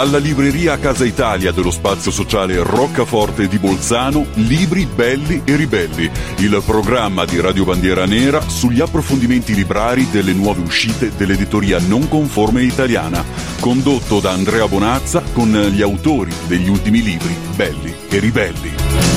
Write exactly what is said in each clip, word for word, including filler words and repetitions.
Dalla libreria Casa Italia dello spazio sociale Roccaforte di Bolzano, Libri belli e ribelli, il programma di Radio Bandiera Nera sugli approfondimenti librari delle nuove uscite dell'editoria non conforme italiana, condotto da Andrea Bonazza con gli autori degli ultimi libri belli e ribelli.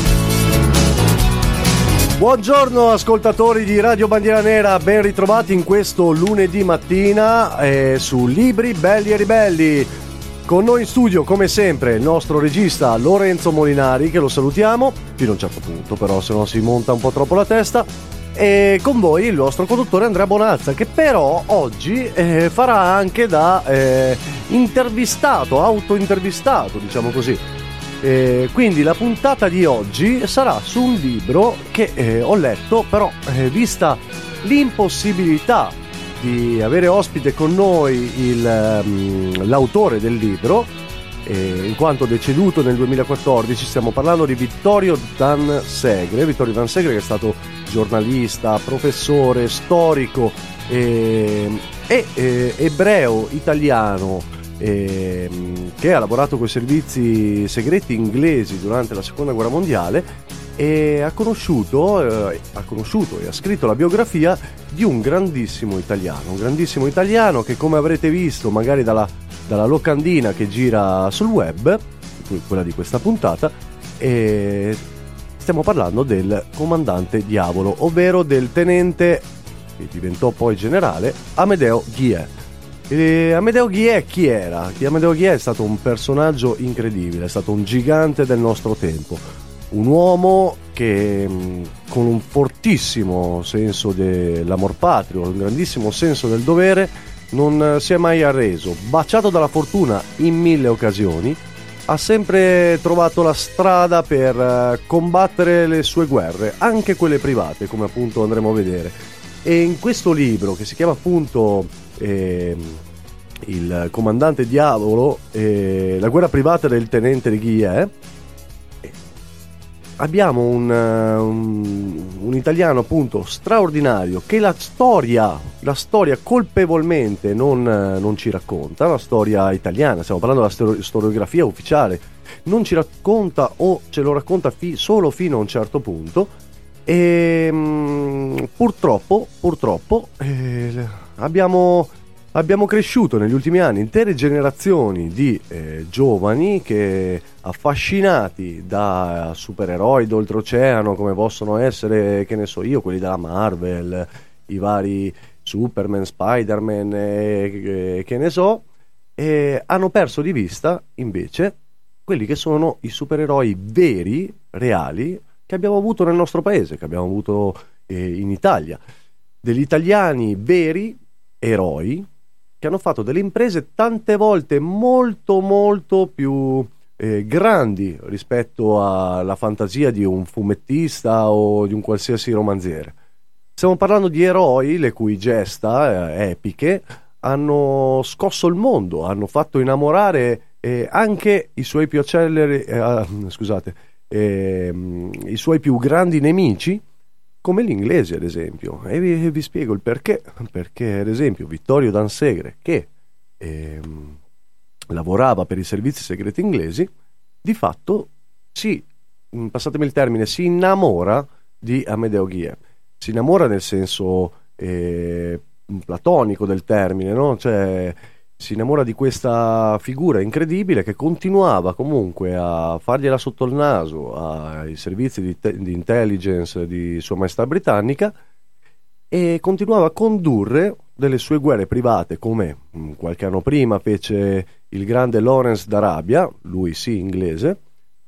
Buongiorno ascoltatori di Radio Bandiera Nera, ben ritrovati in questo lunedì mattina eh, su Libri belli e ribelli. Con noi in studio, come sempre, il nostro regista Lorenzo Molinari, che lo salutiamo, fino a un certo punto, però se no si monta un po' troppo la testa. E con voi il nostro conduttore Andrea Bonazza, che però oggi eh, farà anche da eh, intervistato, autointervistato, diciamo così. Eh, quindi la puntata di oggi sarà su un libro che eh, ho letto, però eh, vista l'impossibilità di avere ospite con noi il, um, l'autore del libro, eh, in quanto deceduto nel duemilaquattordici, stiamo parlando di Vittorio Dan Segre. Vittorio Dan Segre, che è stato giornalista, professore, storico eh, e eh, ebreo italiano, eh, che ha lavorato con i servizi segreti inglesi durante la seconda guerra mondiale, e ha conosciuto, eh, ha conosciuto e ha scritto la biografia di un grandissimo italiano, un grandissimo italiano che, come avrete visto magari dalla, dalla locandina che gira sul web, quella di questa puntata, e stiamo parlando del comandante Diavolo, ovvero del tenente, che diventò poi generale, Amedeo Ghie. E Amedeo Ghie chi era? Amedeo Ghie è stato un personaggio incredibile, è stato un gigante del nostro tempo. Un uomo che, con un fortissimo senso dell'amor patrio, un grandissimo senso del dovere, non si è mai arreso. Baciato dalla fortuna in mille occasioni, ha sempre trovato la strada per combattere le sue guerre, anche quelle private, come appunto andremo a vedere. E in questo libro, che si chiama appunto eh, Il comandante Diavolo, eh, la guerra privata del tenente Ghie, abbiamo un, un, un italiano appunto straordinario, che la storia, la storia colpevolmente non, non ci racconta, la storia italiana, stiamo parlando della storiografia ufficiale, non ci racconta, o ce lo racconta fi, solo fino a un certo punto, e mh, purtroppo, purtroppo eh, abbiamo... Abbiamo cresciuto negli ultimi anni intere generazioni di eh, giovani che, affascinati da supereroi d'oltreoceano, come possono essere, che ne so io, quelli della Marvel, i vari Superman, Spider-Man, eh, che ne so, eh, hanno perso di vista invece quelli che sono i supereroi veri, reali, che abbiamo avuto nel nostro paese, che abbiamo avuto eh, in Italia. Degli italiani veri, eroi, che hanno fatto delle imprese tante volte molto molto più eh, grandi rispetto alla fantasia di un fumettista o di un qualsiasi romanziere. Stiamo parlando di eroi le cui gesta eh, epiche hanno scosso il mondo, hanno fatto innamorare eh, anche i suoi più celleri, eh, scusate, eh, i suoi più grandi nemici, come gli inglesi ad esempio, e vi, vi spiego il perché. Perché ad esempio Vittorio Dan Segre, che ehm, lavorava per i servizi segreti inglesi, di fatto si, passatemi il termine, si innamora di Amedeo Ghie. Si innamora nel senso eh, platonico del termine, no? Cioè si innamora di questa figura incredibile che continuava comunque a fargliela sotto il naso ai servizi di, te- di intelligence di Sua Maestà Britannica, e continuava a condurre delle sue guerre private, come mh, qualche anno prima fece il grande Lawrence d'Arabia, lui sì inglese,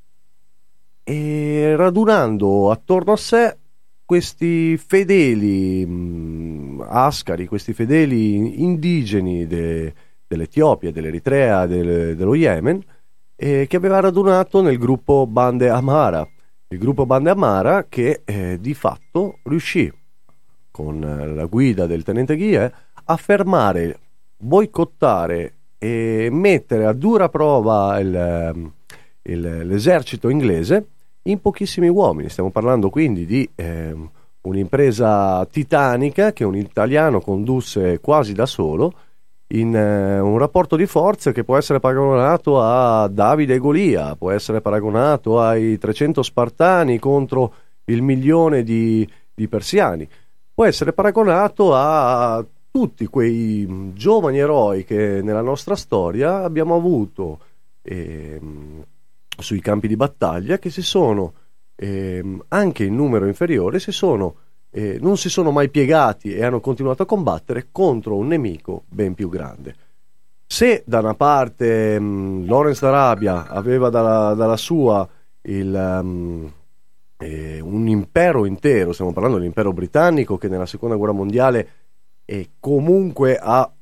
e radunando attorno a sé questi fedeli mh, ascari, questi fedeli indigeni de- dell'Etiopia, dell'Eritrea, del, dello Yemen, eh, che aveva radunato nel gruppo Bande Amara. Il gruppo Bande Amara che eh, di fatto riuscì, con la guida del tenente Ghie, a fermare, boicottare e mettere a dura prova il, il, l'esercito inglese in pochissimi uomini. Stiamo parlando quindi di eh, un'impresa titanica che un italiano condusse quasi da solo, in eh, un rapporto di forze che può essere paragonato a Davide e Golia, può essere paragonato ai trecento Spartani contro il milione di, di persiani, può essere paragonato a tutti quei giovani eroi che nella nostra storia abbiamo avuto eh, sui campi di battaglia, che si sono eh, anche in numero inferiore, si sono, eh, non si sono mai piegati e hanno continuato a combattere contro un nemico ben più grande. Se da una parte mh, Lawrence d'Arabia aveva dalla, dalla sua il, um, eh, un impero intero, stiamo parlando dell'impero britannico, che nella seconda guerra mondiale e comunque ha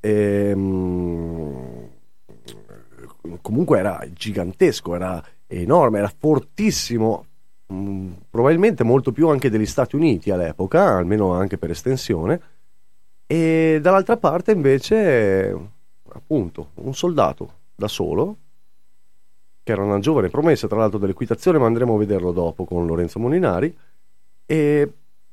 ehm, comunque era gigantesco, era enorme, era fortissimo, mh, probabilmente molto più anche degli Stati Uniti all'epoca, almeno anche per estensione. E dall'altra parte invece appunto un soldato da solo, che era una giovane promessa tra l'altro dell'equitazione, ma andremo a vederlo dopo con Lorenzo Molinari, e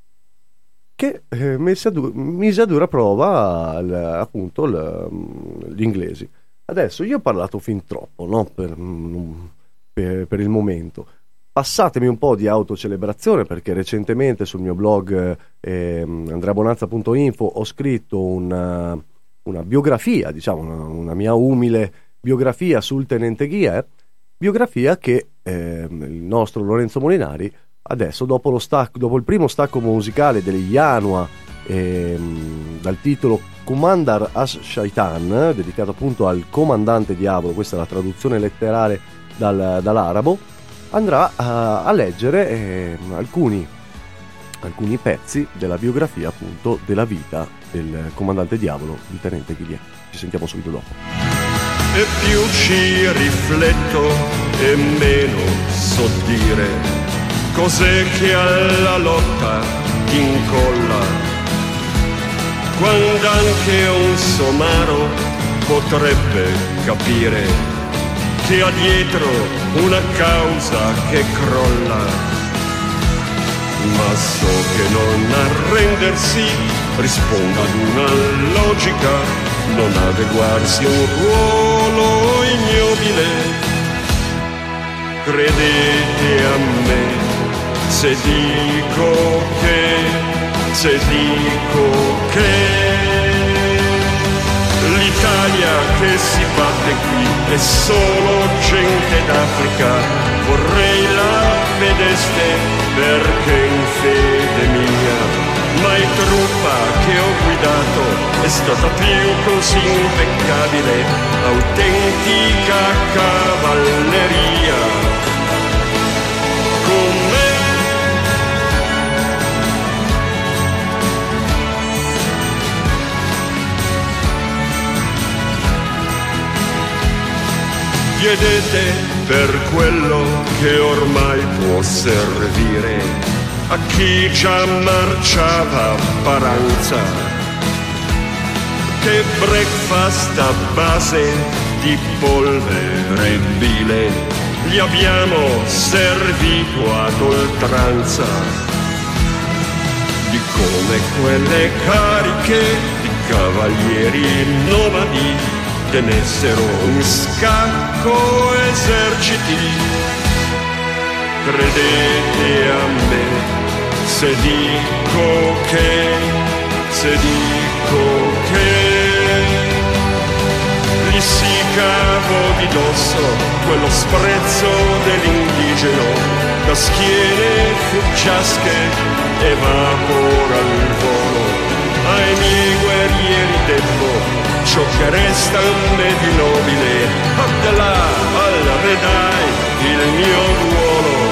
che eh, mise, a du- mise a dura prova l- appunto l- gli inglesi. Adesso io ho parlato fin troppo, no? per, per, per il momento. Passatemi un po' di autocelebrazione, perché recentemente sul mio blog eh, andrea bonanza punto info ho scritto una, una biografia, diciamo una, una mia umile biografia sul tenente Guillet, biografia che eh, il nostro Lorenzo Molinari adesso, dopo, lo stacco, dopo il primo stacco musicale degli Yanua ehm, dal titolo Comandar Ash-Shaitan, dedicato appunto al comandante diavolo, questa è la traduzione letterale dal, dall'arabo, andrà a, a leggere eh, alcuni, alcuni pezzi della biografia appunto della vita del comandante diavolo, il tenente Guillet. Ci sentiamo subito dopo. E più ci rifletto e meno so dire cos'è che alla lotta ti incolla, quando anche un somaro potrebbe capire che ha dietro una causa che crolla. Ma so che non arrendersi risponde ad una logica, non adeguarsi a un ruolo ignobile. Credete a me se dico che, se dico che l'Italia che si batte qui è solo gente d'Africa. Vorrei la vedeste perché in fede mia mai truppa che ho guidato è stata più così impeccabile, autentica cavalleria. Con me chiedete per quello che ormai può servire a chi già marciava a Paranza, che breakfast a base di polvere bile gli abbiamo servito ad oltranza, di come quelle cariche di cavalieri nomadi tenessero in scacco eserciti. Credete a me se dico che, se dico che gli si cavo di dosso quello sprezzo dell'indigeno, da schiene fuggiasche evapora il volo. Ai miei guerrieri debbo ciò che resta a me di nobile, Abdallah al-Redai, il mio ruolo.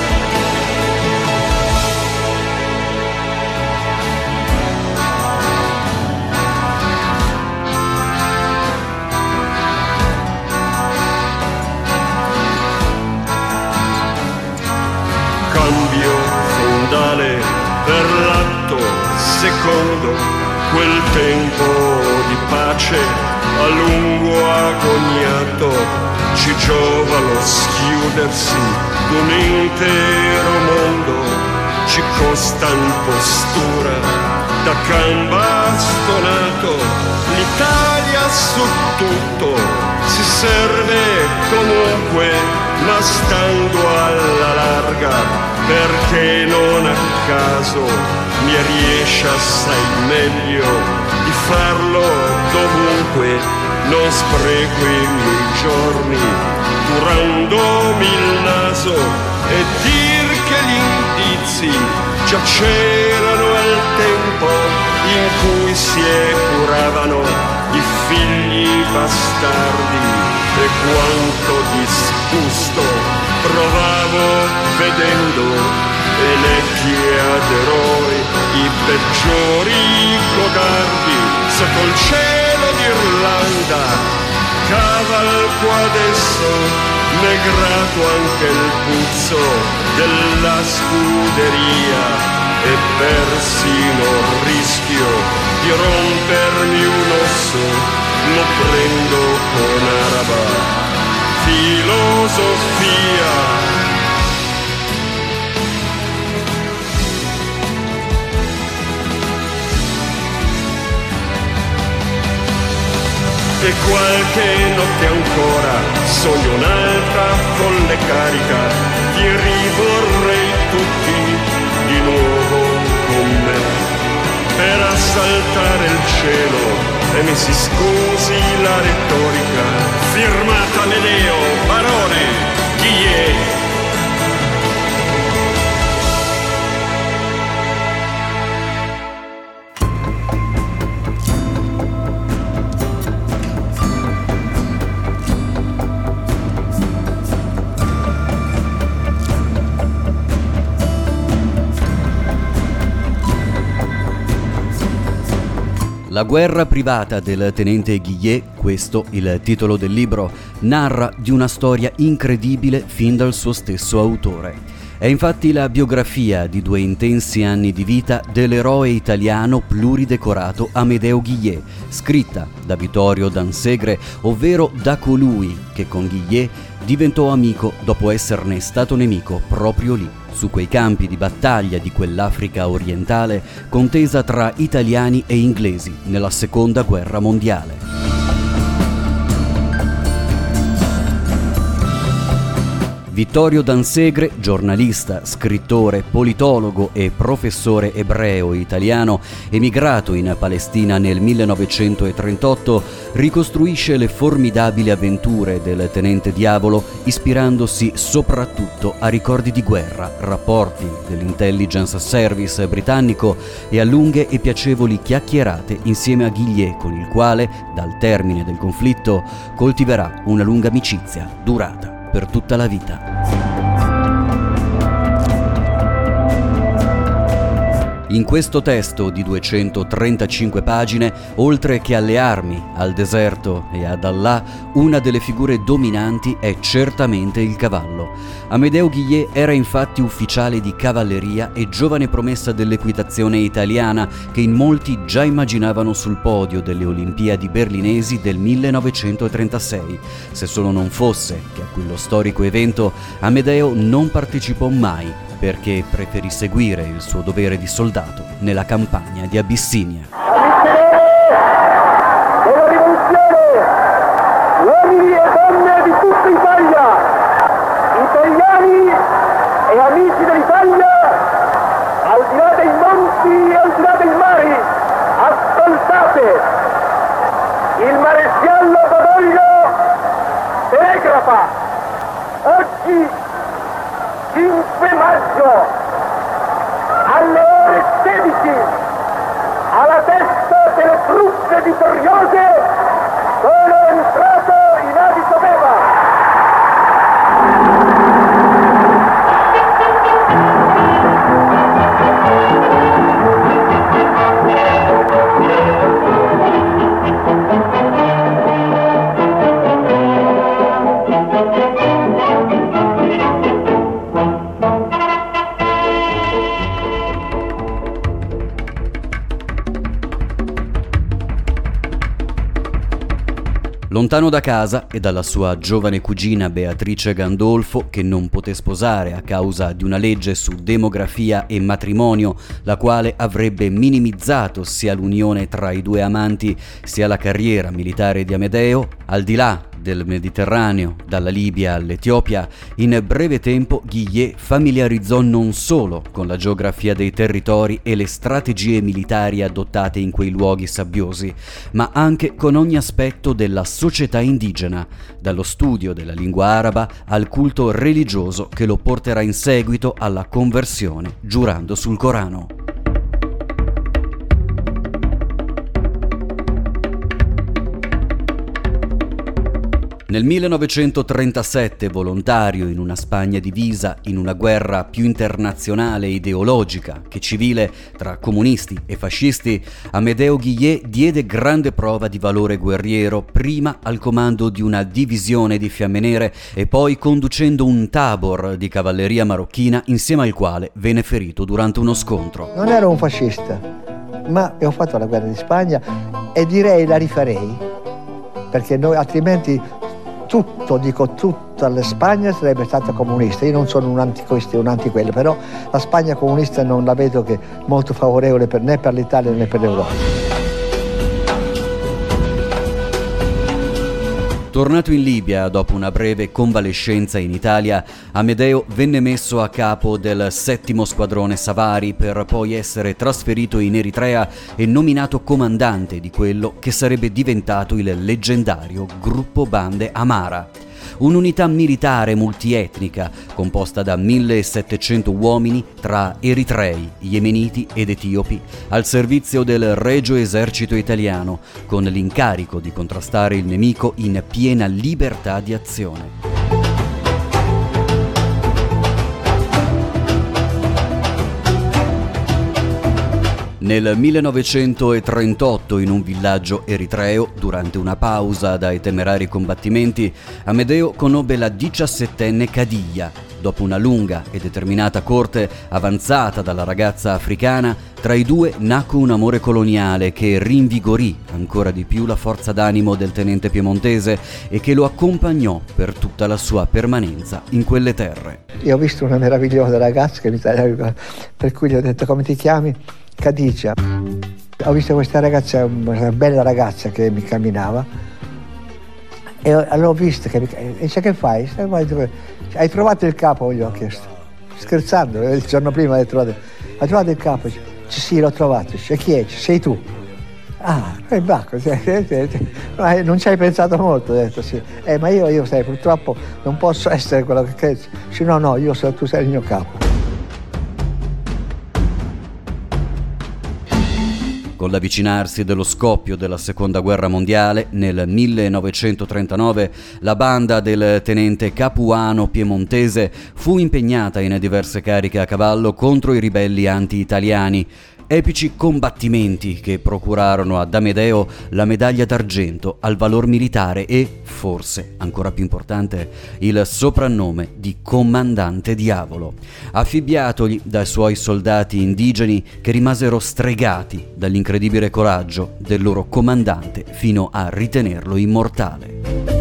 Cambio fondale per l'atto secondo, quel tempo di pace a lungo agognato ci giova lo schiudersi d'un intero mondo, ci costa in postura da can bastonato. L'Italia su tutto, si serve comunque, ma stando alla larga, perché non a caso mi riesce assai meglio di farlo dovunque. Non spreco i miei giorni curandomi il naso e dir che gli indizi già c'erano al tempo in cui si curavano i figli bastardi, e quanto disgusto provavo vedendo eletti ad eroi i peggiori codardi sotto il cielo d'Irlanda. Cavalco adesso, m'è grato anche il puzzo della scuderia e persino rischio di rompermi un osso, lo prendo con araba filosofia. E qualche notte ancora sogno un'altra folle carica, ti rivorrei tutti di nuovo con me per assaltare il cielo, e mi si scusi la retorica. Firmata Amedeo, barone, Guillet. La guerra privata del tenente Guillet, questo il titolo del libro, narra di una storia incredibile fin dal suo stesso autore. È infatti la biografia di due intensi anni di vita dell'eroe italiano pluridecorato Amedeo Guillet, scritta da Vittorio Dansegre, ovvero da colui che con Guillet diventò amico dopo esserne stato nemico proprio lì, su quei campi di battaglia di quell'Africa orientale contesa tra italiani e inglesi nella Seconda Guerra Mondiale. Vittorio Dansegre, giornalista, scrittore, politologo e professore ebreo italiano, emigrato in Palestina nel millenovecentotrentotto, ricostruisce le formidabili avventure del tenente Diavolo ispirandosi soprattutto a ricordi di guerra, rapporti dell'intelligence service britannico e a lunghe e piacevoli chiacchierate insieme a Guillet, con il quale, dal termine del conflitto, coltiverà una lunga amicizia durata per tutta la vita. In questo testo di duecentotrentacinque pagine, oltre che alle armi, al deserto e ad Allah, una delle figure dominanti è certamente il cavallo. Amedeo Guillet era infatti ufficiale di cavalleria e giovane promessa dell'equitazione italiana che in molti già immaginavano sul podio delle Olimpiadi berlinesi del millenovecentotrentasei, se solo non fosse che a quello storico evento Amedeo non partecipò mai, perché preferì seguire il suo dovere di soldato nella campagna di Abissinia. Della rivoluzione, uomini e donne di tutta Italia, italiani e amici dell'Italia, al di là dei monti e al di là dei mari, ascoltate, il maresciallo Badoglio telegrafa oggi cinque maggio alle ore sedici alla testa delle truppe vittoriose sono entrato in Addis Abeba. Lontano da casa e dalla sua giovane cugina Beatrice Gandolfo, che non poté sposare a causa di una legge su demografia e matrimonio, la quale avrebbe minimizzato sia l'unione tra i due amanti sia la carriera militare di Amedeo, al di là del Mediterraneo, dalla Libia all'Etiopia, in breve tempo Guillet familiarizzò non solo con la geografia dei territori e le strategie militari adottate in quei luoghi sabbiosi, ma anche con ogni aspetto della società indigena, dallo studio della lingua araba al culto religioso che lo porterà in seguito alla conversione, giurando sul Corano. Nel millenovecentotrentasette, volontario in una Spagna divisa in una guerra più internazionale e ideologica che civile tra comunisti e fascisti, Amedeo Guillet diede grande prova di valore guerriero, prima al comando di una divisione di Fiamme Nere e poi conducendo un tabor di cavalleria marocchina insieme al quale venne ferito durante uno scontro. Non ero un fascista, ma abbiamo fatto la guerra di Spagna e direi la rifarei, perché noi altrimenti tutto, dico tutta la Spagna sarebbe stata comunista. Io non sono un antiquista, un antiquello, però la Spagna comunista non la vedo che molto favorevole per, né per l'Italia né per l'Europa. Tornato in Libia dopo una breve convalescenza in Italia, Amedeo venne messo a capo del settimo squadrone Savari per poi essere trasferito in Eritrea e nominato comandante di quello che sarebbe diventato il leggendario Gruppo Bande Amara. Un'unità militare multietnica composta da millesettecento uomini tra eritrei, yemeniti ed etiopi al servizio del Regio Esercito Italiano, con l'incarico di contrastare il nemico in piena libertà di azione. Nel millenovecentotrentotto, in un villaggio eritreo, durante una pausa dai temerari combattimenti, Amedeo conobbe la diciassettenne Khadija. Dopo una lunga e determinata corte avanzata dalla ragazza africana, tra i due nacque un amore coloniale che rinvigorì ancora di più la forza d'animo del tenente piemontese e che lo accompagnò per tutta la sua permanenza in quelle terre. Io ho visto una meravigliosa ragazza che mi tagliava, per cui gli ho detto: come ti chiami? Khadija. Ho visto questa ragazza, una bella ragazza che mi camminava e l'ho vista che mi, e dice: che fai? Hai trovato il capo? Gli ho chiesto, scherzando, il giorno prima hai trovato, hai trovato il capo? Dice: sì, l'ho trovato. Dice: chi è? Dice: sei tu. Ah, e bacco, non ci hai pensato molto, ho detto sì. Eh, ma io, io sai, purtroppo non posso essere quello che credi. Dice: no, no, io so, tu sei il mio capo. Con l'avvicinarsi dello scoppio della Seconda Guerra Mondiale, nel millenovecentotrentanove, la banda del tenente Capuano piemontese fu impegnata in diverse cariche a cavallo contro i ribelli anti-italiani. Epici combattimenti che procurarono ad Amedeo la medaglia d'argento al valor militare e, forse ancora più importante, il soprannome di Comandante Diavolo, affibbiatogli dai suoi soldati indigeni che rimasero stregati dall'incredibile coraggio del loro comandante fino a ritenerlo immortale.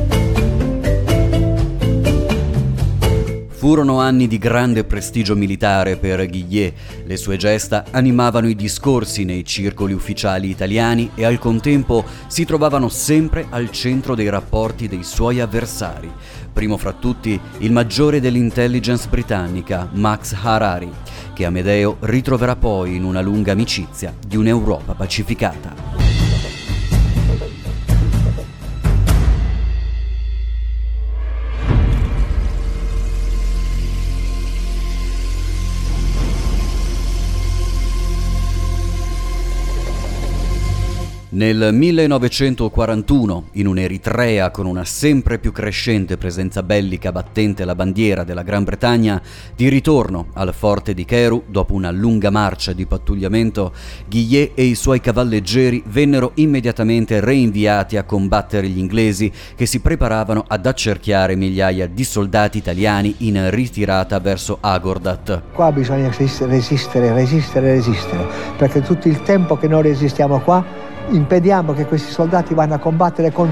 Furono anni di grande prestigio militare per Guillet. Le sue gesta animavano i discorsi nei circoli ufficiali italiani e al contempo si trovavano sempre al centro dei rapporti dei suoi avversari. Primo fra tutti il maggiore dell'intelligence britannica, Max Harari, che Amedeo ritroverà poi in una lunga amicizia di un'Europa pacificata. Nel millenovecentoquarantuno, in un'Eritrea con una sempre più crescente presenza bellica battente la bandiera della Gran Bretagna, di ritorno al forte di Keru, dopo una lunga marcia di pattugliamento, Guillet e i suoi cavalleggeri vennero immediatamente reinviati a combattere gli inglesi che si preparavano ad accerchiare migliaia di soldati italiani in ritirata verso Agordat. Qua bisogna resistere, resistere, resistere, perché tutto il tempo che noi resistiamo qua impediamo che questi soldati vanno a combattere contro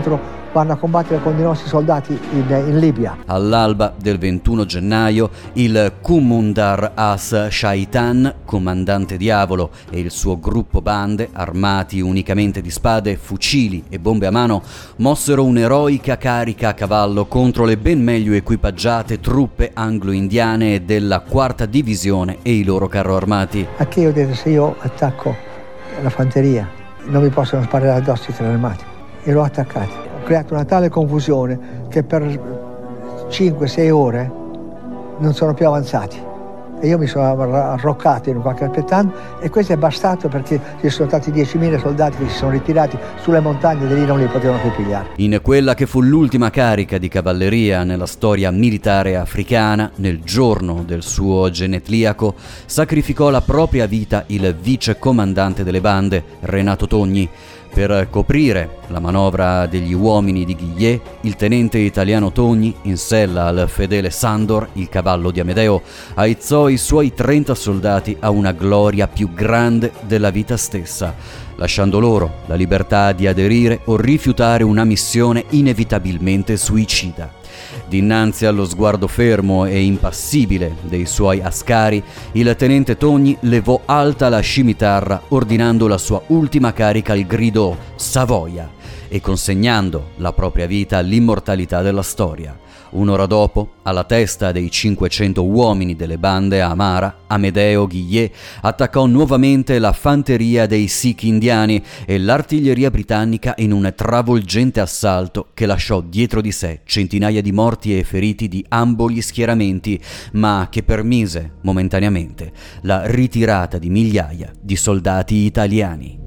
vanno a combattere con i nostri soldati in, in Libia. All'alba del ventuno gennaio il Kumundar As Shaitan, comandante Diavolo, e il suo gruppo bande, armati unicamente di spade, fucili e bombe a mano, mossero un'eroica carica a cavallo contro le ben meglio equipaggiate truppe anglo-indiane della quarta divisione e i loro carro armati. A che io ho detto, se io attacco la fanteria non mi possono sparare addosso i carri armati, e l'ho attaccati. Ho creato una tale confusione che per cinque sei ore non sono più avanzati e io mi sono arroccato in qualche alpettano, e questo è bastato perché ci sono stati diecimila soldati che si sono ritirati sulle montagne e lì non li potevano più pigliare. In quella che fu l'ultima carica di cavalleria nella storia militare africana, nel giorno del suo genetliaco, sacrificò la propria vita il vice comandante delle bande, Renato Togni. Per coprire la manovra degli uomini di Guillet, il tenente italiano Togni, in sella al fedele Sandor, il cavallo di Amedeo, aizzò i suoi trenta soldati a una gloria più grande della vita stessa, lasciando loro la libertà di aderire o rifiutare una missione inevitabilmente suicida. Dinanzi allo sguardo fermo e impassibile dei suoi ascari, il tenente Togni levò alta la scimitarra, ordinando la sua ultima carica al grido «Savoia» e consegnando la propria vita all'immortalità della storia. Un'ora dopo, alla testa dei cinquecento uomini delle bande a Amara, Amedeo Guillet attaccò nuovamente la fanteria dei Sikh indiani e l'artiglieria britannica in un travolgente assalto che lasciò dietro di sé centinaia di morti e feriti di ambo gli schieramenti, ma che permise momentaneamente la ritirata di migliaia di soldati italiani.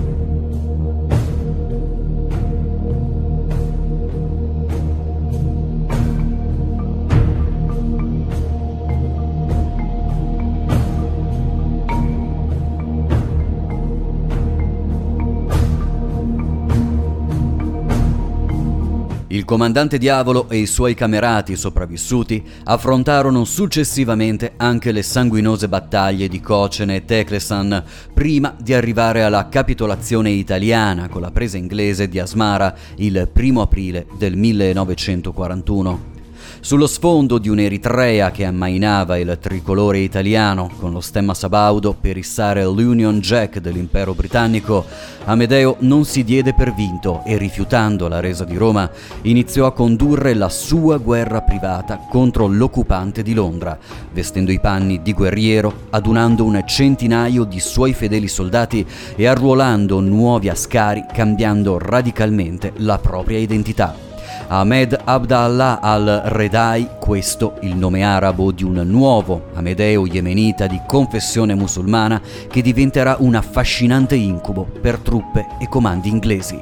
Il comandante Diavolo e i suoi camerati sopravvissuti affrontarono successivamente anche le sanguinose battaglie di Cocene e Teclesan, prima di arrivare alla capitolazione italiana con la presa inglese di Asmara il primo aprile del millenovecentoquarantuno. Sullo sfondo di un'Eritrea che ammainava il tricolore italiano con lo stemma sabaudo per issare l'Union Jack dell'impero britannico, Amedeo non si diede per vinto e, rifiutando la resa di Roma, iniziò a condurre la sua guerra privata contro l'occupante di Londra, vestendo i panni di guerriero, adunando un centinaio di suoi fedeli soldati e arruolando nuovi ascari, cambiando radicalmente la propria identità. Ahmed Abd Allah al-Redai, questo il nome arabo di un nuovo Amedeo yemenita di confessione musulmana che diventerà un affascinante incubo per truppe e comandi inglesi.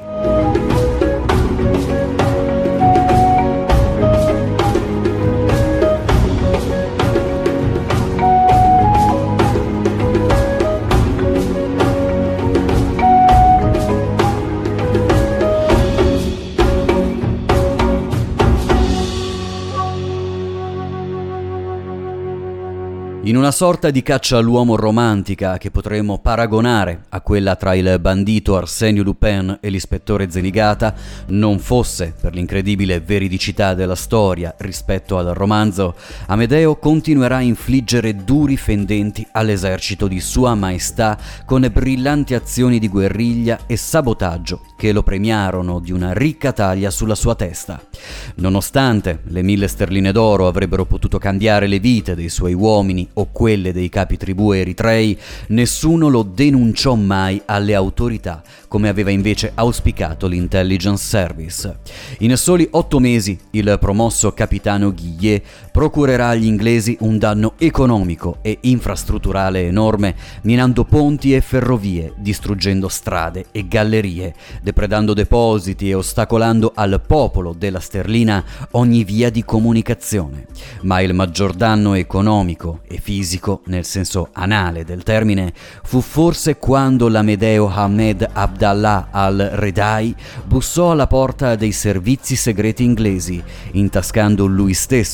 In una sorta di caccia all'uomo romantica che potremmo paragonare a quella tra il bandito Arsenio Lupin e l'ispettore Zenigata, non fosse per l'incredibile veridicità della storia rispetto al romanzo, Amedeo continuerà a infliggere duri fendenti all'esercito di Sua Maestà con brillanti azioni di guerriglia e sabotaggio che lo premiarono di una ricca taglia sulla sua testa. Nonostante le mille sterline d'oro avrebbero potuto cambiare le vite dei suoi uomini o quelle dei capi tribù eritrei, nessuno lo denunciò mai alle autorità, come aveva invece auspicato l'Intelligence Service. In soli otto mesi il promosso capitano Guillet procurerà agli inglesi un danno economico e infrastrutturale enorme, minando ponti e ferrovie, distruggendo strade e gallerie, depredando depositi e ostacolando al popolo della sterlina ogni via di comunicazione. Ma il maggior danno economico e fisico, nel senso anale del termine, fu forse quando l'Amedeo Ahmed Abd Allah al-Redai bussò alla porta dei servizi segreti inglesi, intascando lui stesso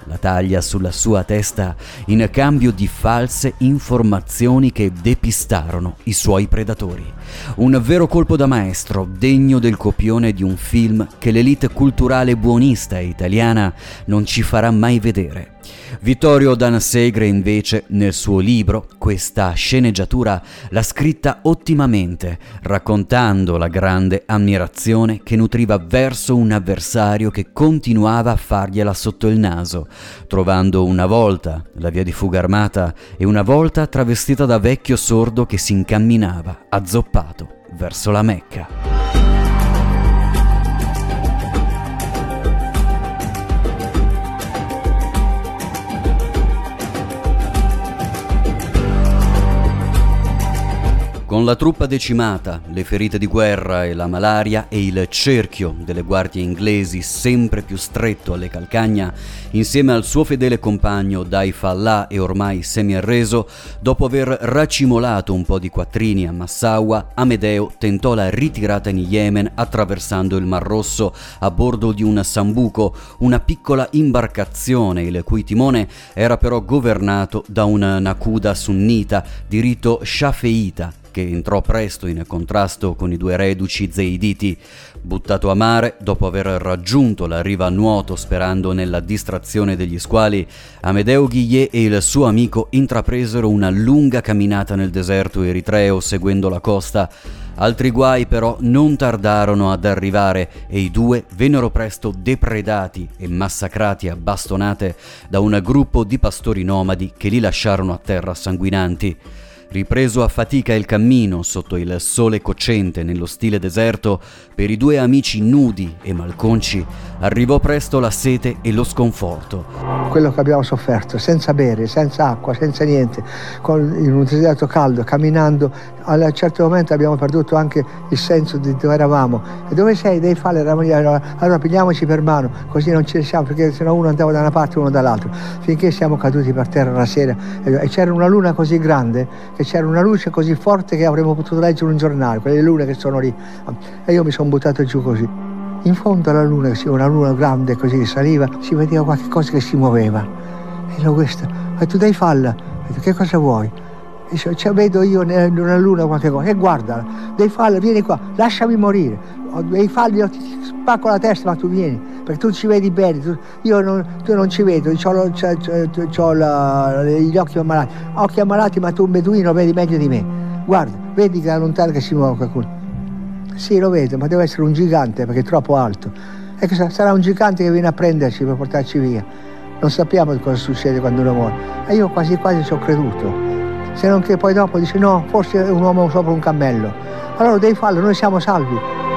la taglia sulla sua testa in cambio di false informazioni che depistarono i suoi predatori. Un vero colpo da maestro, degno del copione di un film che l'elite culturale buonista italiana non ci farà mai vedere. Vittorio Danasegre invece nel suo libro questa sceneggiatura l'ha scritta ottimamente, raccontando la grande ammirazione che nutriva verso un avversario che continuava a fargliela sotto il naso, trovando una volta la via di fuga armata e una volta travestita da vecchio sordo che si incamminava azzoppato verso la Mecca. Con la truppa decimata, le ferite di guerra e la malaria e il cerchio delle guardie inglesi sempre più stretto alle calcagna, insieme al suo fedele compagno Dai Fallà e ormai semi-arreso, dopo aver racimolato un po' di quattrini a Massaua, Amedeo tentò la ritirata in Yemen attraversando il Mar Rosso a bordo di un sambuco, una piccola imbarcazione il cui timone era però governato da un nakuda sunnita di rito sciafeita, che entrò presto in contrasto con i due reduci zeiditi. Buttato a mare, dopo aver raggiunto la riva a nuoto sperando nella distrazione degli squali, Amedeo Ghiglié e il suo amico intrapresero una lunga camminata nel deserto eritreo seguendo la costa. Altri guai però non tardarono ad arrivare e i due vennero presto depredati e massacrati a bastonate da un gruppo di pastori nomadi che li lasciarono a terra sanguinanti. Ripreso a fatica il cammino sotto il sole cocente nello stile deserto, per i due amici nudi e malconci arrivò presto la sete e lo sconforto. Quello che abbiamo sofferto, senza bere, senza acqua, senza niente, con, in un deserto caldo, camminando, a un certo momento abbiamo perduto anche il senso di dove eravamo. E dove sei? Devi fare la maniera. Allora pigliamoci per mano, così non ci siamo, perché sennò uno andava da una parte e uno dall'altra, finché siamo caduti per terra la sera. E c'era una luna così grande, che c'era una luce così forte che avremmo potuto leggere un giornale, quelle lune che sono lì. E io mi sono buttato giù così. In fondo alla luna, una luna grande così che saliva, si vedeva qualche cosa che si muoveva. E io questo, e tu dai falla, che cosa vuoi? E dice, cioè, vedo io nella luna qualche cosa, e guardala, dai falla, vieni qua, lasciami morire. Dei falli, io ti spacco la testa, ma tu vieni, perché tu ci vedi bene, tu, io non, tu non ci vedo, ho, c'ho, c'ho, c'ho la, gli occhi ammalati, occhi ammalati, ma tu un beduino vedi meglio di me. Guarda, vedi che da lontano che si muove qualcuno. Sì, lo vedo, ma deve essere un gigante perché è troppo alto. E che sarà un gigante che viene a prenderci per portarci via. Non sappiamo cosa succede quando uno muore. E io quasi quasi ci ho creduto. Se non che poi dopo dice no, forse è un uomo sopra un cammello. Allora devi farlo, noi siamo salvi.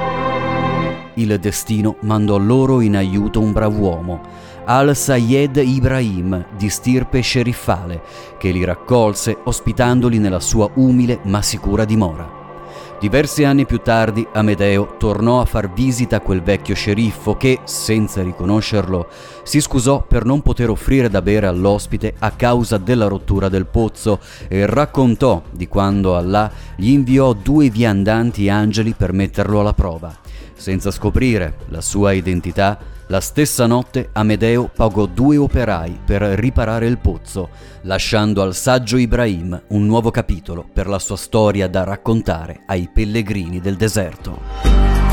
Il destino mandò loro in aiuto un brav'uomo, Al-Sayed Ibrahim, di stirpe sceriffale, che li raccolse ospitandoli nella sua umile ma sicura dimora. Diversi anni più tardi Amedeo tornò a far visita a quel vecchio sceriffo che, senza riconoscerlo, si scusò per non poter offrire da bere all'ospite a causa della rottura del pozzo e raccontò di quando Allah gli inviò due viandanti angeli per metterlo alla prova. Senza scoprire la sua identità, la stessa notte Amedeo pagò due operai per riparare il pozzo, lasciando al saggio Ibrahim un nuovo capitolo per la sua storia da raccontare ai pellegrini del deserto.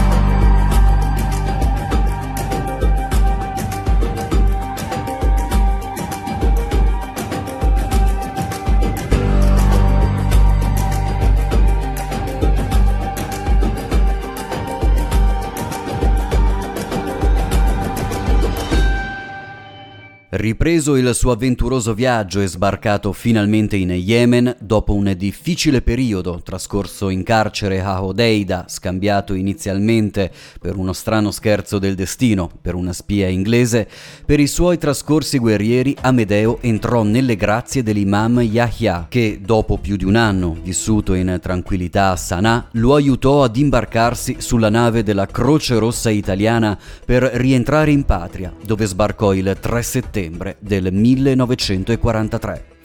Ripreso il suo avventuroso viaggio e sbarcato finalmente in Yemen, dopo un difficile periodo trascorso in carcere a Hodeida, scambiato inizialmente per uno strano scherzo del destino per una spia inglese, per i suoi trascorsi guerrieri Amedeo entrò nelle grazie dell'imam Yahya, che dopo più di un anno vissuto in tranquillità a Sana'a, lo aiutò ad imbarcarsi sulla nave della Croce Rossa Italiana per rientrare in patria, dove sbarcò il tre settembre del millenovecentoquarantatré.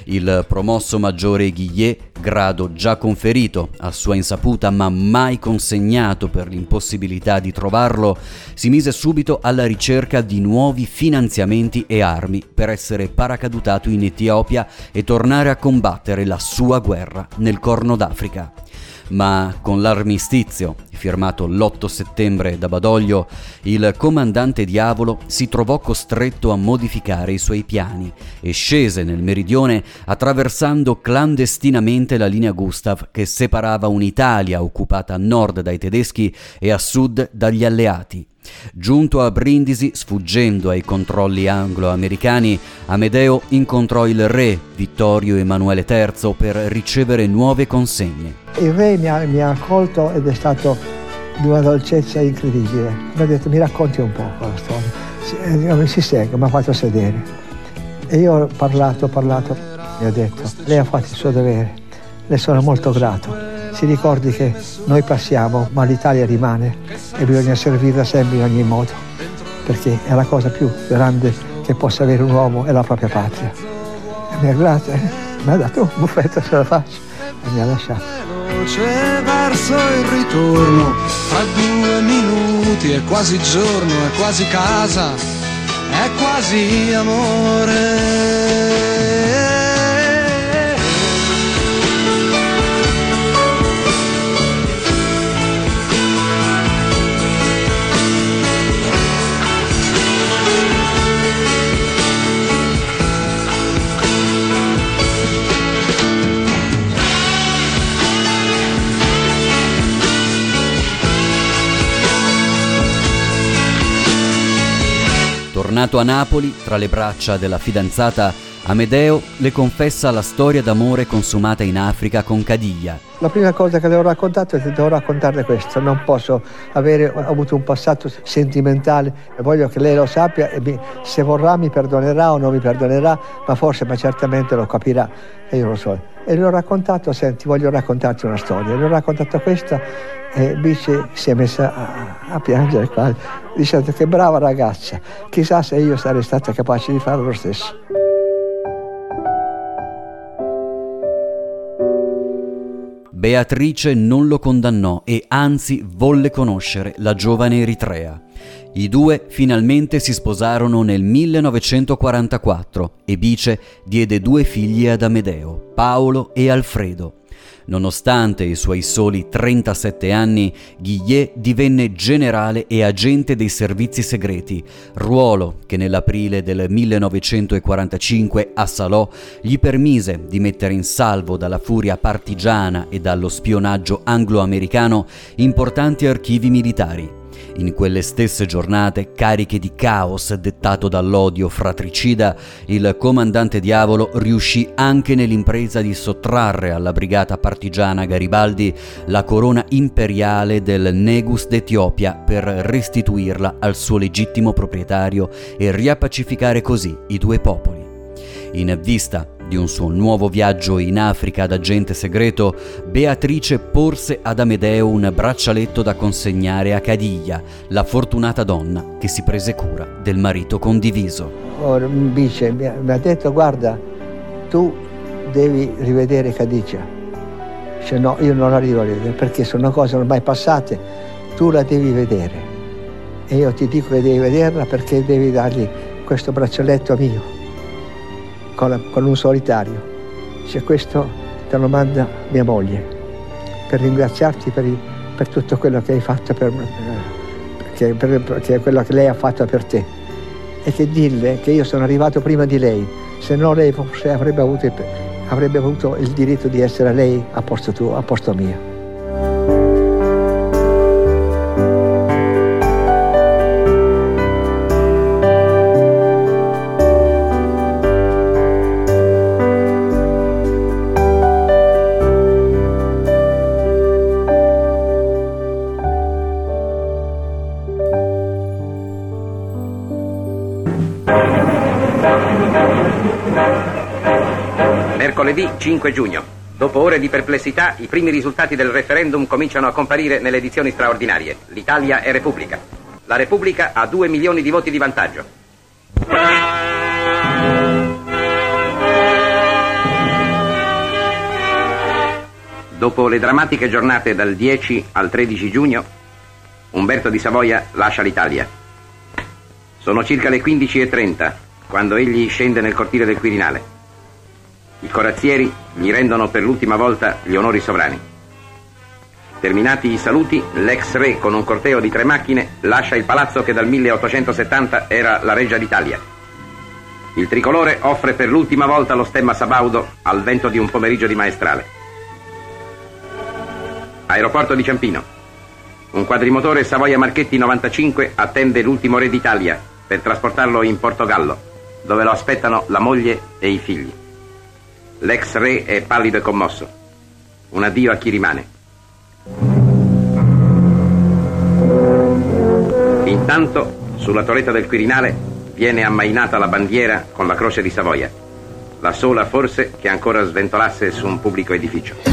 Il promosso maggiore Guillet, grado già conferito a sua insaputa ma mai consegnato per l'impossibilità di trovarlo, si mise subito alla ricerca di nuovi finanziamenti e armi per essere paracadutato in Etiopia e tornare a combattere la sua guerra nel Corno d'Africa. Ma con l'armistizio, firmato l'otto settembre da Badoglio, il comandante Diavolo si trovò costretto a modificare i suoi piani e scese nel meridione attraversando clandestinamente la linea Gustav che separava un'Italia occupata a nord dai tedeschi e a sud dagli alleati. Giunto a Brindisi, sfuggendo ai controlli anglo-americani, Amedeo incontrò il re Vittorio Emanuele terzo per ricevere nuove consegne. Il re mi ha, mi ha accolto ed è stato di una dolcezza incredibile. Mi ha detto: mi racconti un po' la storia. Si, si segue, mi ha fatto sedere. E io ho parlato, ho parlato, mi ha detto: lei ha fatto il suo dovere, le sono molto grato. Si ricordi che noi passiamo, ma l'Italia rimane e bisogna servirla sempre in ogni modo, perché è la cosa più grande che possa avere un uomo, è la propria patria. E mi ha grazie, mi ha dato un buffetto sulla faccia e mi ha lasciato. C'è verso il ritorno, fra due minuti è quasi giorno, è quasi casa, è quasi amore. Tornato a Napoli, tra le braccia della fidanzata, Amedeo le confessa la storia d'amore consumata in Africa con Cadiglia. La prima cosa che le ho raccontato è che devo raccontarle questo. Non posso avere avuto un passato sentimentale e voglio che lei lo sappia e mi, se vorrà mi perdonerà o non mi perdonerà, ma forse, ma certamente lo capirà e io lo so. E le ho raccontato: senti, voglio raccontarti una storia. Le ho raccontato questa e Bici si è messa a, a piangere qua, dicendo: che brava ragazza, chissà se io sarei stata capace di fare lo stesso. Beatrice non lo condannò e anzi volle conoscere la giovane Eritrea. I due finalmente si sposarono nel millenovecentoquarantaquattro e Bice diede due figli ad Amedeo, Paolo e Alfredo. Nonostante i suoi soli trentasette anni, Guillet divenne generale e agente dei servizi segreti, ruolo che nell'aprile del millenovecentoquarantacinque a Salò gli permise di mettere in salvo dalla furia partigiana e dallo spionaggio anglo-americano importanti archivi militari. In quelle stesse giornate, cariche di caos dettato dall'odio fratricida, il comandante Diavolo riuscì anche nell'impresa di sottrarre alla brigata partigiana Garibaldi la corona imperiale del Negus d'Etiopia per restituirla al suo legittimo proprietario e riappacificare così i due popoli. In vista di un suo nuovo viaggio in Africa da agente segreto, Beatrice porse ad Amedeo un braccialetto da consegnare a Cadiglia, la fortunata donna che si prese cura del marito condiviso. Oh, Bice mi ha detto: guarda, tu devi rivedere Cadiglia. Dice: no, io non la arrivo a rivedere perché sono cose ormai passate, tu la devi vedere. E io ti dico che devi vederla perché devi dargli questo braccialetto mio. Con, la, con un solitario. Dice: questo te lo manda mia moglie per ringraziarti per, il, per tutto quello che hai fatto per, che, per, per quello che lei ha fatto per te, e che dirle che io sono arrivato prima di lei, se no lei forse avrebbe avuto, avrebbe avuto il diritto di essere lei a posto tuo, a posto mio. Mercoledì cinque giugno. Dopo ore di perplessità, i primi risultati del referendum cominciano a comparire nelle edizioni straordinarie. L'Italia è Repubblica. La Repubblica ha due milioni di voti di vantaggio. Dopo le drammatiche giornate dal dieci al tredici giugno, Umberto di Savoia lascia l'Italia. Sono circa le quindici e trenta quando egli scende nel cortile del Quirinale. I corazzieri gli rendono per l'ultima volta gli onori sovrani. Terminati i saluti, l'ex re con un corteo di tre macchine lascia il palazzo che dal milleottocentosettanta era la Reggia d'Italia. Il tricolore offre per l'ultima volta lo stemma sabaudo al vento di un pomeriggio di maestrale. Aeroporto di Ciampino. Un quadrimotore Savoia Marchetti novantacinque attende l'ultimo re d'Italia per trasportarlo in Portogallo, dove lo aspettano la moglie e i figli. L'ex re è pallido e commosso. Un addio a chi rimane. Intanto, sulla torretta del Quirinale viene ammainata la bandiera con la croce di Savoia, la sola forse che ancora sventolasse su un pubblico edificio.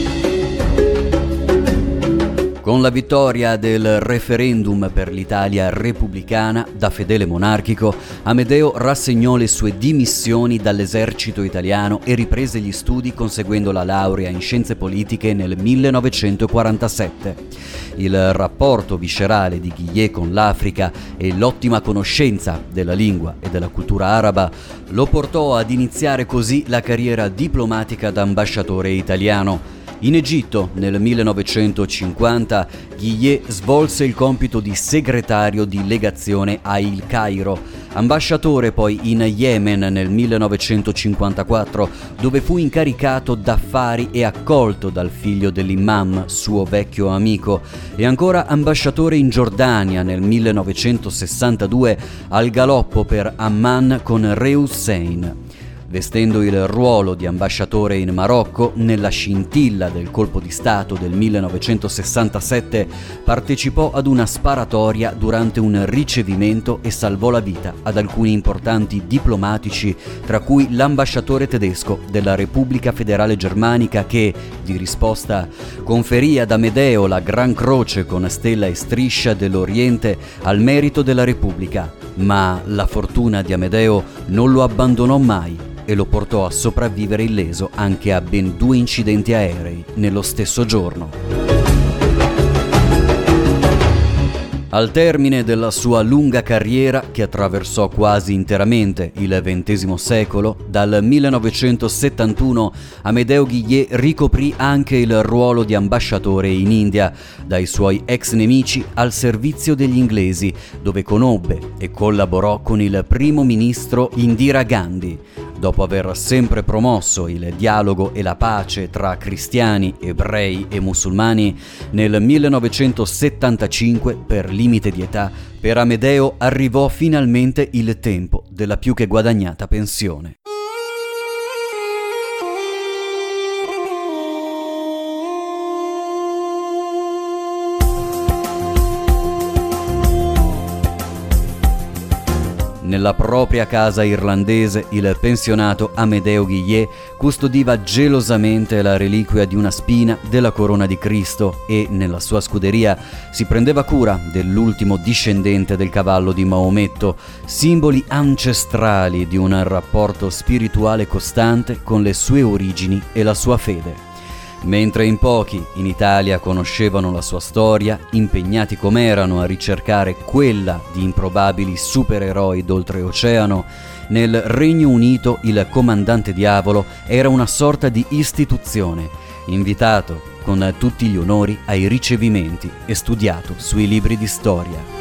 Con la vittoria del referendum per l'Italia repubblicana, da fedele monarchico, Amedeo rassegnò le sue dimissioni dall'esercito italiano e riprese gli studi conseguendo la laurea in scienze politiche nel millenovecentoquarantasette. Il rapporto viscerale di Guillet con l'Africa e l'ottima conoscenza della lingua e della cultura araba lo portò ad iniziare così la carriera diplomatica da ambasciatore italiano. In Egitto, nel millenovecentocinquanta, Guillet svolse il compito di segretario di legazione a Il Cairo, ambasciatore poi in Yemen nel millenovecentocinquantaquattro, dove fu incaricato d'affari e accolto dal figlio dell'imam, suo vecchio amico, e ancora ambasciatore in Giordania nel millenovecentosessantadue al galoppo per Amman con Re Hussein. Vestendo il ruolo di ambasciatore in Marocco, nella scintilla del colpo di Stato del millenovecentosessantasette partecipò ad una sparatoria durante un ricevimento e salvò la vita ad alcuni importanti diplomatici, tra cui l'ambasciatore tedesco della Repubblica Federale Germanica che, di risposta, conferì ad Amedeo la Gran Croce con stella e striscia dell'Oriente al merito della Repubblica, ma la fortuna di Amedeo non lo abbandonò mai e lo portò a sopravvivere illeso anche a ben due incidenti aerei nello stesso giorno. Al termine della sua lunga carriera, che attraversò quasi interamente il ventesimo secolo, dal millenovecentosettantuno Amedeo Guillet ricoprì anche il ruolo di ambasciatore in India, dai suoi ex nemici al servizio degli inglesi, dove conobbe e collaborò con il primo ministro Indira Gandhi. Dopo aver sempre promosso il dialogo e la pace tra cristiani, ebrei e musulmani, nel millenovecentosettantacinque, per limite di età, per Amedeo arrivò finalmente il tempo della più che guadagnata pensione. Nella propria casa irlandese, il pensionato Amedeo Guillet custodiva gelosamente la reliquia di una spina della corona di Cristo e, nella sua scuderia, si prendeva cura dell'ultimo discendente del cavallo di Maometto, simboli ancestrali di un rapporto spirituale costante con le sue origini e la sua fede. Mentre in pochi in Italia conoscevano la sua storia, impegnati com'erano a ricercare quella di improbabili supereroi d'oltreoceano, nel Regno Unito il comandante Diavolo era una sorta di istituzione, invitato con tutti gli onori ai ricevimenti e studiato sui libri di storia.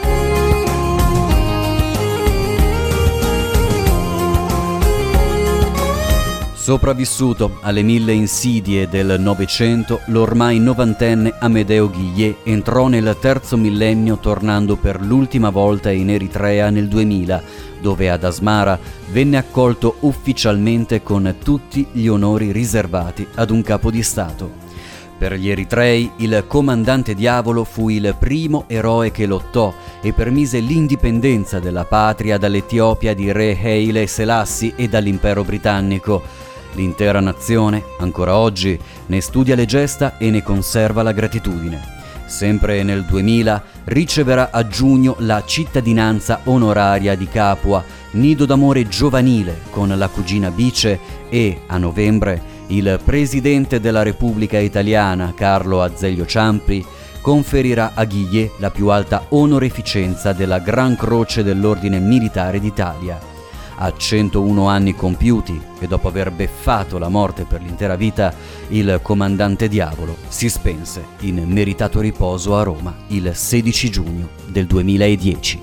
Sopravvissuto alle mille insidie del Novecento, l'ormai novantenne Amedeo Guillet entrò nel terzo millennio tornando per l'ultima volta in Eritrea nel duemila, dove ad Asmara venne accolto ufficialmente con tutti gli onori riservati ad un capo di Stato. Per gli eritrei, il comandante Diavolo fu il primo eroe che lottò e permise l'indipendenza della patria dall'Etiopia di Re Haile Selassie e dall'impero britannico. L'intera nazione, ancora oggi, ne studia le gesta e ne conserva la gratitudine. Sempre nel duemila riceverà a giugno la cittadinanza onoraria di Capua, nido d'amore giovanile con la cugina Bice, e a novembre il presidente della Repubblica Italiana, Carlo Azeglio Ciampi, conferirà a Guillet la più alta onoreficenza della Gran Croce dell'Ordine Militare d'Italia. A centouno anni compiuti e dopo aver beffato la morte per l'intera vita, il comandante Diavolo si spense in meritato riposo a Roma il sedici giugno del duemiladieci.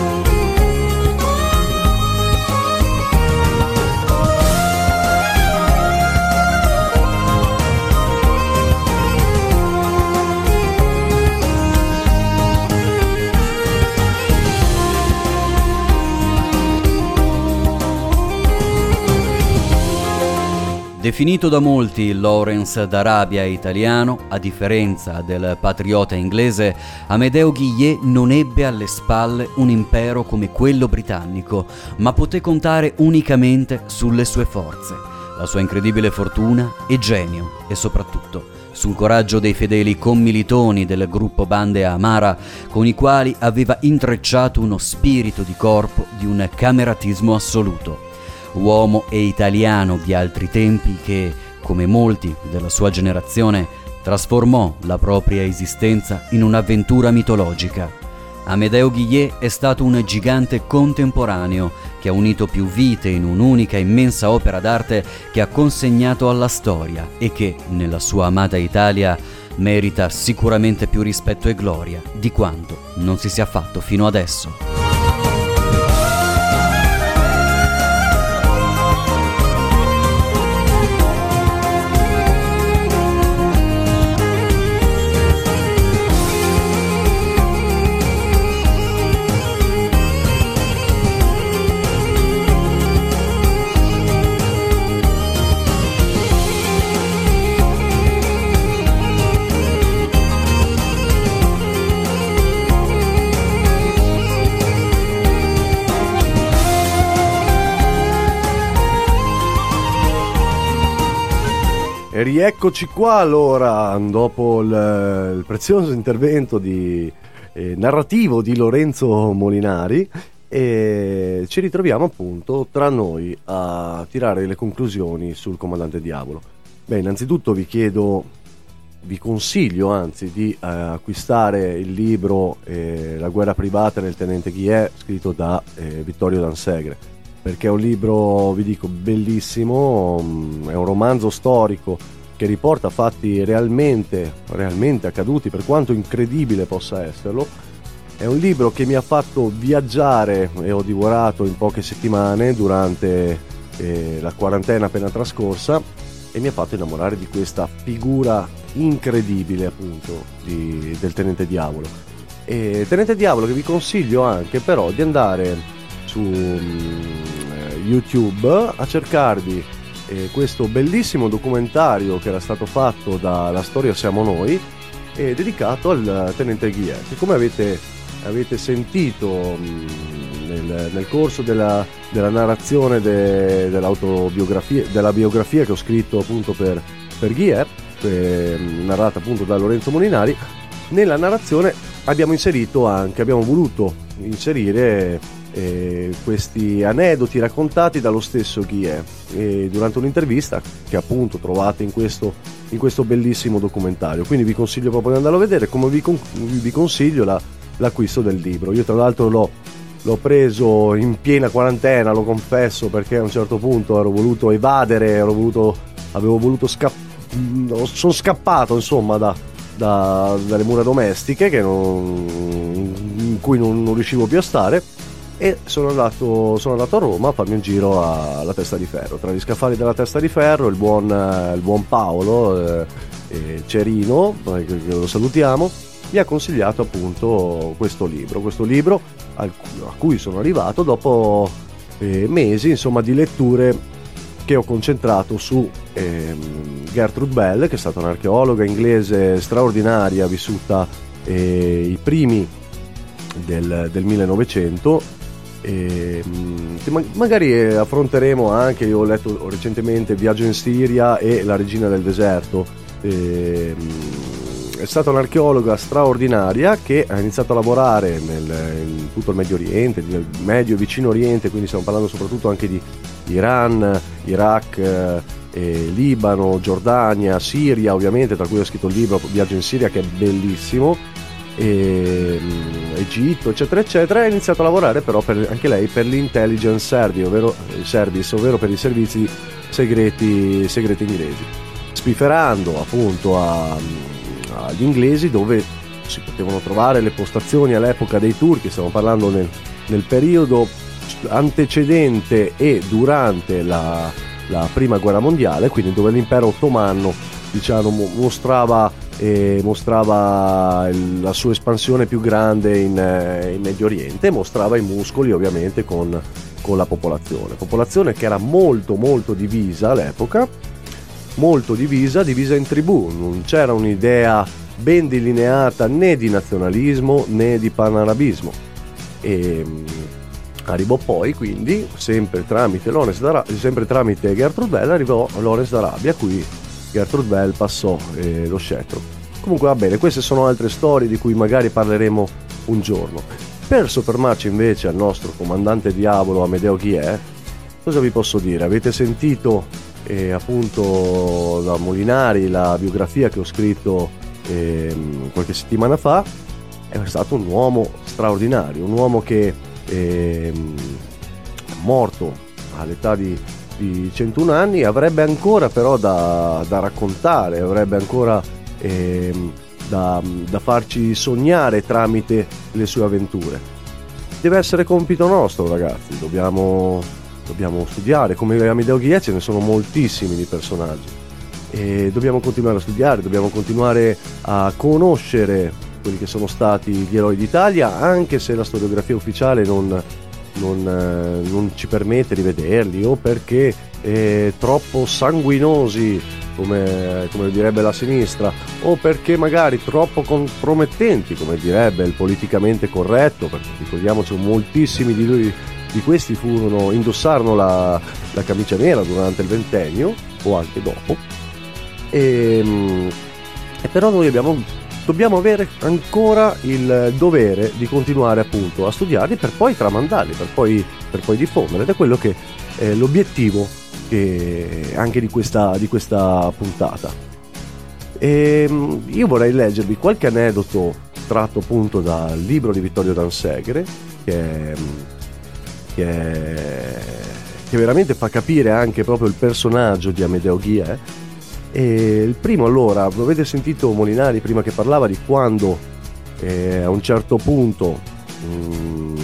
Definito da molti il Lawrence d'Arabia italiano, a differenza del patriota inglese, Amedeo Guillet non ebbe alle spalle un impero come quello britannico, ma poté contare unicamente sulle sue forze, la sua incredibile fortuna e genio, e soprattutto sul coraggio dei fedeli commilitoni del gruppo Bande Amara, con i quali aveva intrecciato uno spirito di corpo di un cameratismo assoluto. Uomo e italiano di altri tempi che, come molti della sua generazione, trasformò la propria esistenza in un'avventura mitologica. Amedeo Guillet è stato un gigante contemporaneo che ha unito più vite in un'unica immensa opera d'arte che ha consegnato alla storia e che, nella sua amata Italia, merita sicuramente più rispetto e gloria di quanto non si sia fatto fino adesso. E rieccoci qua allora, dopo il, il prezioso intervento di, eh, narrativo di Lorenzo Molinari, e ci ritroviamo appunto tra noi a tirare le conclusioni sul Comandante Diavolo. Beh, innanzitutto vi chiedo, vi consiglio anzi di eh, acquistare il libro eh, La guerra privata nel tenente Guillet, scritto da eh, Vittorio D'Ansegre, perché è un libro, vi dico, bellissimo, è un romanzo storico che riporta fatti realmente, realmente accaduti, per quanto incredibile possa esserlo. È un libro che mi ha fatto viaggiare e ho divorato in poche settimane durante eh, la quarantena appena trascorsa, e mi ha fatto innamorare di questa figura incredibile appunto di, del Tenente Diavolo. E Tenente Diavolo che vi consiglio anche però di andare su YouTube a cercarvi eh, questo bellissimo documentario che era stato fatto da La Storia Siamo Noi, eh, dedicato al Tenente Guillet, che come avete, avete sentito mh, nel, nel corso della, della narrazione de, dell'autobiografia, della biografia che ho scritto appunto per, per Guillet, eh, narrata appunto da Lorenzo Molinari, nella narrazione abbiamo inserito anche, abbiamo voluto inserire Eh, questi aneddoti raccontati dallo stesso Guillet eh, durante un'intervista che appunto trovate in questo, in questo bellissimo documentario. Quindi vi consiglio proprio di andarlo a vedere, come vi, con, vi consiglio la, l'acquisto del libro. Io tra l'altro l'ho, l'ho preso in piena quarantena, lo confesso, perché a un certo punto ero voluto evadere, ero voluto, avevo voluto scappare, sono scappato insomma da, da, dalle mura domestiche che non, in cui non, non riuscivo più a stare, e sono andato, sono andato a Roma a farmi un giro alla Testa di Ferro, tra gli scaffali della Testa di Ferro. Il buon, il buon Paolo eh, eh, Cerino, eh, che lo salutiamo, mi ha consigliato appunto questo libro questo libro a cui sono arrivato dopo eh, mesi insomma di letture che ho concentrato su eh, Gertrude Bell, che è stata un'archeologa inglese straordinaria, vissuta eh, i primi del, del millenovecento. E, magari affronteremo anche, io ho letto recentemente Viaggio in Siria e La regina del deserto. E, è stata un'archeologa straordinaria che ha iniziato a lavorare nel, in tutto il Medio Oriente, nel Medio e Vicino Oriente, quindi stiamo parlando soprattutto anche di Iran, Iraq eh, Libano, Giordania, Siria, ovviamente, tra cui ho scritto il libro Viaggio in Siria, che è bellissimo, e, um, Egitto, eccetera eccetera. Ha iniziato a lavorare però per, anche lei per l'intelligence service, ovvero, service, ovvero per i servizi segreti, segreti inglesi, spifferando appunto a, agli inglesi dove si potevano trovare le postazioni all'epoca dei turchi. Stiamo parlando nel, nel periodo antecedente e durante la, la prima guerra mondiale, quindi dove l'impero ottomano, diciamo, mostrava, eh, mostrava il, la sua espansione più grande in, eh, in Medio Oriente, mostrava i muscoli ovviamente con, con la popolazione popolazione che era molto molto divisa all'epoca, molto divisa divisa in tribù. Non c'era un'idea ben delineata né di nazionalismo né di panarabismo. E arrivò poi, quindi, sempre tramite Lawrence d'Arabia, sempre tramite Gertrude Bell, arrivò Lawrence d'Arabia, a cui Gertrude Bell passò eh, lo scettro. Comunque va bene, queste sono altre storie di cui magari parleremo un giorno. Per soffermarci invece al nostro comandante diavolo Amedeo Ghie, cosa vi posso dire? Avete sentito eh, appunto da Molinari la biografia che ho scritto eh, qualche settimana fa. È stato un uomo straordinario, un uomo che è morto all'età di, di centuno anni, avrebbe ancora però da, da raccontare, avrebbe ancora eh, da, da farci sognare tramite le sue avventure. Deve essere compito nostro, ragazzi, dobbiamo, dobbiamo studiare. Come Amedeo Ghie ce ne sono moltissimi di personaggi e dobbiamo continuare a studiare, dobbiamo continuare a conoscere quelli che sono stati gli eroi d'Italia, anche se la storiografia ufficiale non, non, eh, non ci permette di vederli, o perché è troppo sanguinosi, come, come direbbe la sinistra, o perché magari troppo compromettenti, come direbbe il politicamente corretto, perché ricordiamoci, moltissimi di lui, di questi furono, indossarono la, la camicia nera durante il ventennio o anche dopo. E, e però noi abbiamo dobbiamo avere ancora il dovere di continuare appunto a studiarli per poi tramandarli, per poi, per poi diffondere, ed è quello che è l'obiettivo che anche di questa, di questa puntata. E io vorrei leggervi qualche aneddoto tratto appunto dal libro di Vittorio Dansegre, che, è, che, è, che veramente fa capire anche proprio il personaggio di Amedeo Ghie. E il primo, allora, avete sentito Molinari prima che parlava di quando eh, a un certo punto mm,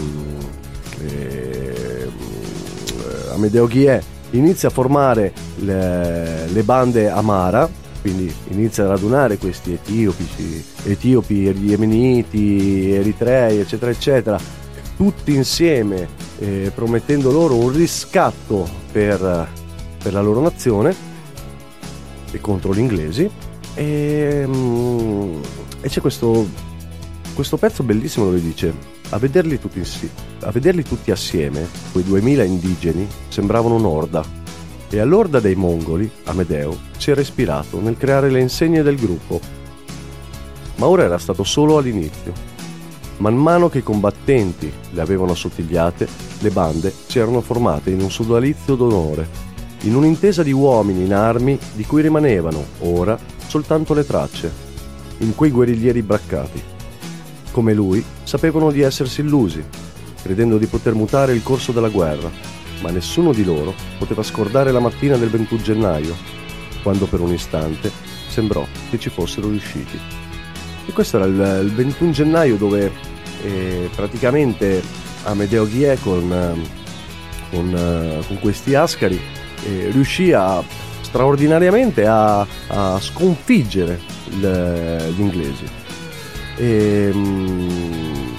eh, Amedeo Ghie inizia a formare le, le bande Amara, quindi inizia a radunare questi etiopi, etiopi, yemeniti, eritrei, eccetera eccetera, tutti insieme, eh, promettendo loro un riscatto per, per la loro nazione e contro gli inglesi. E, e c'è questo, questo pezzo bellissimo dove dice: a vederli tutti, insieme, a vederli tutti assieme, quei duemila indigeni sembravano un'orda, e all'orda dei mongoli Amedeo si era ispirato nel creare le insegne del gruppo. Ma ora era stato solo all'inizio. Man mano che i combattenti le avevano assottigliate, le bande si erano formate in un sodalizio d'onore, in un'intesa di uomini in armi di cui rimanevano, ora, soltanto le tracce, in quei guerriglieri braccati. Come lui, sapevano di essersi illusi, credendo di poter mutare il corso della guerra, ma nessuno di loro poteva scordare la mattina del ventuno gennaio, quando per un istante sembrò che ci fossero riusciti. E questo era il, il ventuno gennaio, dove eh, praticamente Amedeo Ghie con, eh, con, eh, con questi ascari Eh, riuscì a, straordinariamente a, a sconfiggere il, gli inglesi. E, um,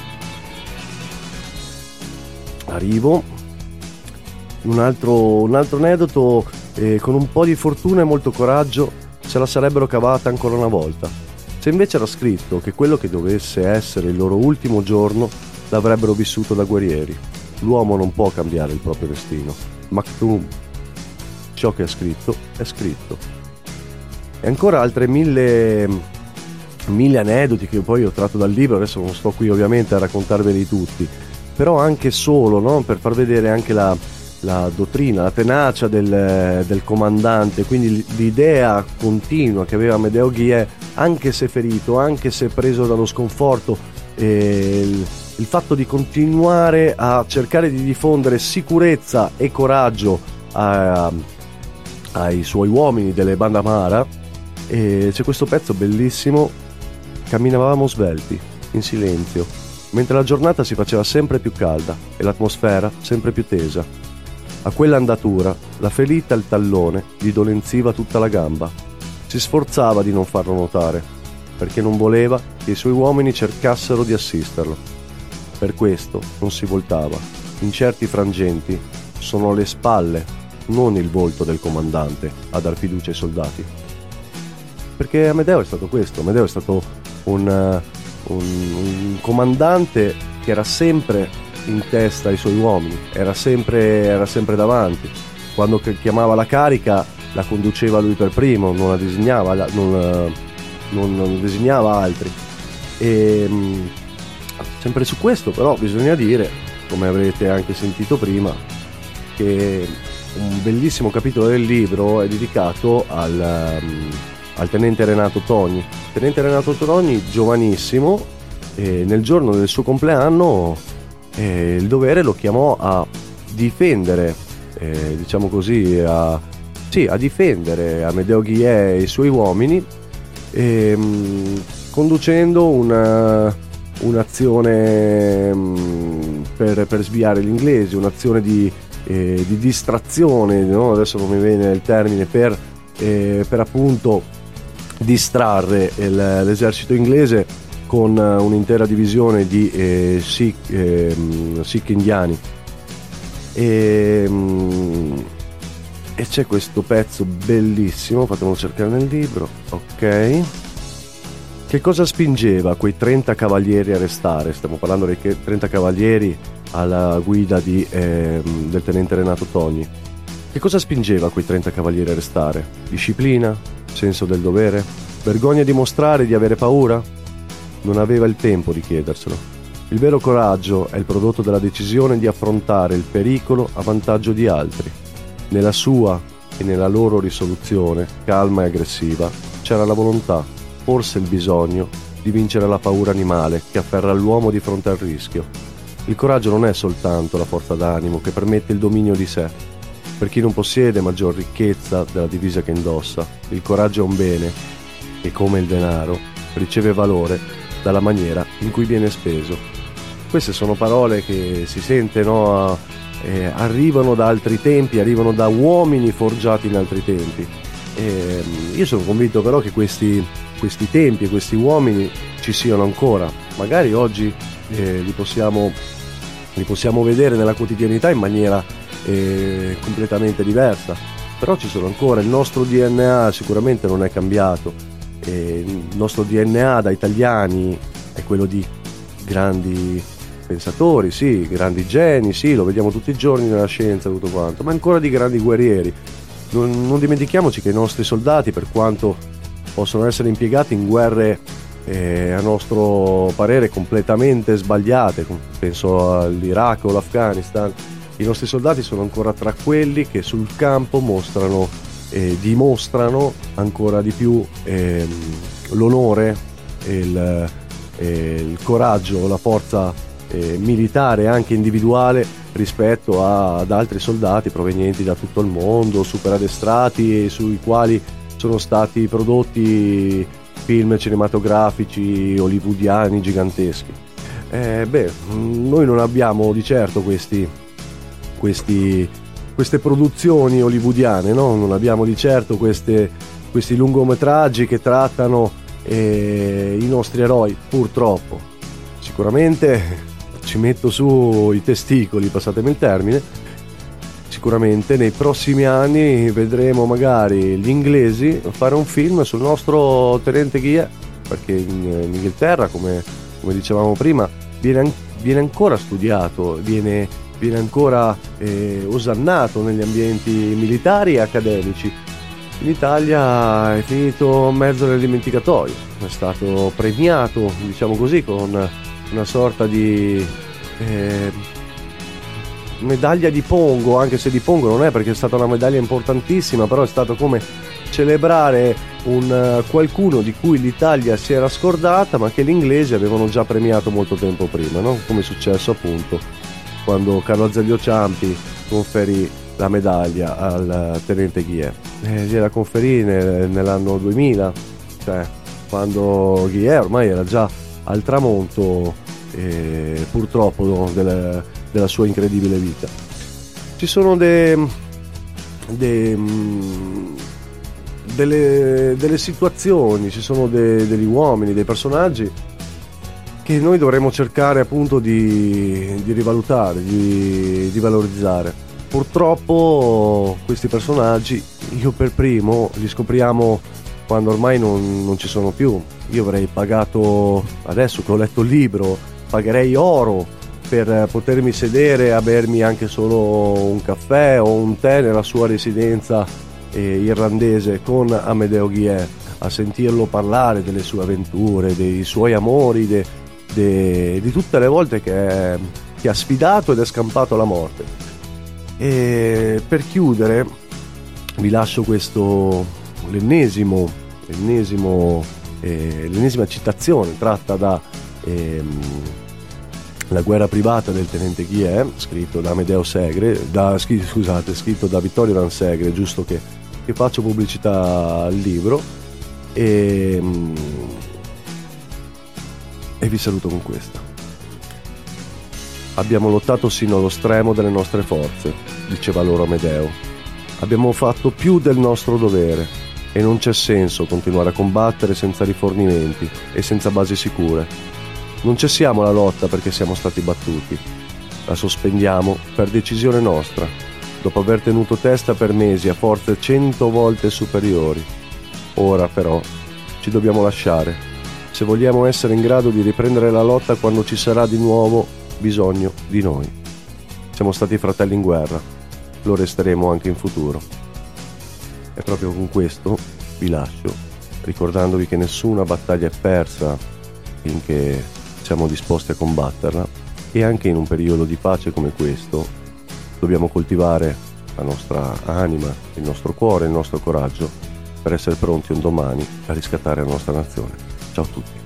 arrivo un altro, un altro aneddoto, eh, con un po' di fortuna e molto coraggio se la sarebbero cavata ancora una volta. Se invece era scritto che quello che dovesse essere il loro ultimo giorno l'avrebbero vissuto da guerrieri. L'uomo non può cambiare il proprio destino. Maktoum. Ciò che è scritto è scritto. E ancora altre mille, mille aneddoti che poi ho tratto dal libro. Adesso non sto qui ovviamente a raccontarveli tutti, però anche solo, no? Per far vedere anche la, la dottrina, la tenacia del, del comandante, quindi l'idea continua che aveva Amedeo Ghie, anche se ferito, anche se preso dallo sconforto, eh, il, il fatto di continuare a cercare di diffondere sicurezza e coraggio a, ai suoi uomini delle Banda Amara. E c'è questo pezzo bellissimo: camminavamo svelti, in silenzio, mentre la giornata si faceva sempre più calda e l'atmosfera sempre più tesa. A quell'andatura la ferita al tallone gli dolenziva tutta la gamba. Si sforzava di non farlo notare, perché non voleva che i suoi uomini cercassero di assisterlo. Per questo non si voltava. In certi frangenti sono le spalle, non il volto del comandante, a dar fiducia ai soldati. Perché Amedeo è stato questo, Amedeo è stato un, un, un comandante che era sempre in testa ai suoi uomini, era sempre, era sempre davanti. Quando chiamava la carica la conduceva lui per primo, non la disegnava, non, non, non disegnava altri. E sempre su questo però bisogna dire, come avrete anche sentito prima, che un bellissimo capitolo del libro è dedicato al, al tenente Renato Togni. Tenente Renato Togni, giovanissimo, e nel giorno del suo compleanno eh, il dovere lo chiamò a difendere, eh, diciamo così, a, sì, a difendere Amedeo Ghie e i suoi uomini, eh, conducendo una, un'azione mh, per, per sviare gli inglesi, un'azione di, eh, di distrazione, no? Adesso non mi viene il termine, per, eh, per appunto distrarre il, l'esercito inglese con un'intera divisione di eh, Sikh, eh, Sikh indiani. E, e c'è questo pezzo bellissimo, fatemelo cercare nel libro, ok. Che cosa spingeva quei trenta cavalieri a restare? Stiamo parlando dei trenta cavalieri alla guida di, eh, del tenente Renato Togni. Che cosa spingeva quei trenta cavalieri a restare? Disciplina? Senso del dovere? Vergogna di mostrare di avere paura? Non aveva il tempo di chiederselo. Il vero coraggio è il prodotto della decisione di affrontare il pericolo a vantaggio di altri. Nella sua e nella loro risoluzione, calma e aggressiva, c'era la volontà, forse il bisogno, di vincere la paura animale che afferra l'uomo di fronte al rischio. Il coraggio non è soltanto la forza d'animo che permette il dominio di sé. Per chi non possiede maggior ricchezza della divisa che indossa, il coraggio è un bene e, come il denaro, riceve valore dalla maniera in cui viene speso. Queste sono parole che si sente, no, eh, arrivano da altri tempi, arrivano da uomini forgiati in altri tempi. E io sono convinto però che questi, questi tempi e questi uomini ci siano ancora. Magari oggi eh, li, possiamo, li possiamo vedere nella quotidianità in maniera eh, completamente diversa, però ci sono ancora. Il nostro D N A sicuramente non è cambiato. E il nostro D N A da italiani è quello di grandi pensatori, sì, grandi geni, sì, lo vediamo tutti i giorni nella scienza, tutto quanto, ma ancora di grandi guerrieri. Non, non dimentichiamoci che i nostri soldati, per quanto possono essere impiegati in guerre eh, a nostro parere completamente sbagliate, penso all'Iraq o l'Afghanistan, i nostri soldati sono ancora tra quelli che sul campo mostrano e dimostrano ancora di più eh, l'onore, il, eh, il coraggio, la forza eh, militare anche individuale rispetto a, ad altri soldati provenienti da tutto il mondo, super addestrati, e sui quali sono stati prodotti film cinematografici hollywoodiani giganteschi. Eh, beh, noi non abbiamo di certo questi questi queste produzioni hollywoodiane, no? Non abbiamo di certo queste, questi lungometraggi che trattano eh, i nostri eroi, purtroppo. Sicuramente ci metto su i testicoli, passatemi il termine, sicuramente nei prossimi anni vedremo magari gli inglesi fare un film sul nostro tenente Ghie, perché in, in Inghilterra, come, come dicevamo prima, viene, viene ancora studiato, viene viene ancora eh, osannato negli ambienti militari e accademici. In Italia è finito in mezzo nel dimenticatoio, è stato premiato, diciamo così, con una sorta di, eh, medaglia di Pongo, anche se di Pongo non è, perché è stata una medaglia importantissima, però è stato come celebrare un uh, qualcuno di cui l'Italia si era scordata, ma che gli inglesi avevano già premiato molto tempo prima, no? Come è successo appunto quando Carlo Azeglio Ciampi conferì la medaglia al uh, tenente Guillet. Eh, gliela conferì nel, nell'anno duemila, cioè quando Guillet ormai era già al tramonto, eh, purtroppo del, della sua incredibile vita. Ci sono de, de, delle, delle situazioni, ci sono de, degli uomini, dei personaggi che noi dovremmo cercare appunto di, di rivalutare, di, di valorizzare. Purtroppo questi personaggi, io per primo, li scopriamo quando ormai non, non ci sono più. Io avrei pagato, adesso che ho letto il libro, pagherei oro per potermi sedere a bermi anche solo un caffè o un tè nella sua residenza eh, irlandese con Amedeo Guillet, a sentirlo parlare delle sue avventure, dei suoi amori, de, de, di tutte le volte che, che ha sfidato ed è scampato alla morte. E per chiudere vi lascio questo, l'ennesimo, l'ennesimo eh, l'ennesima citazione tratta da ehm, La guerra privata del tenente Guillet, scritto da Amedeo Segre, da, scusate, scritto da Vittorio Ransegre, giusto che, che faccio pubblicità al libro, e, e vi saluto con questa. Abbiamo lottato sino allo stremo delle nostre forze, diceva loro Amedeo. Abbiamo fatto più del nostro dovere e non c'è senso continuare a combattere senza rifornimenti e senza basi sicure. Non cessiamo la lotta perché siamo stati battuti, la sospendiamo per decisione nostra, dopo aver tenuto testa per mesi a forze cento volte superiori. Ora però ci dobbiamo lasciare, se vogliamo essere in grado di riprendere la lotta quando ci sarà di nuovo bisogno di noi. Siamo stati fratelli in guerra, lo resteremo anche in futuro. E proprio con questo vi lascio, ricordandovi che nessuna battaglia è persa finché siamo disposti a combatterla, e anche in un periodo di pace come questo dobbiamo coltivare la nostra anima, il nostro cuore, il nostro coraggio per essere pronti un domani a riscattare la nostra nazione. Ciao a tutti.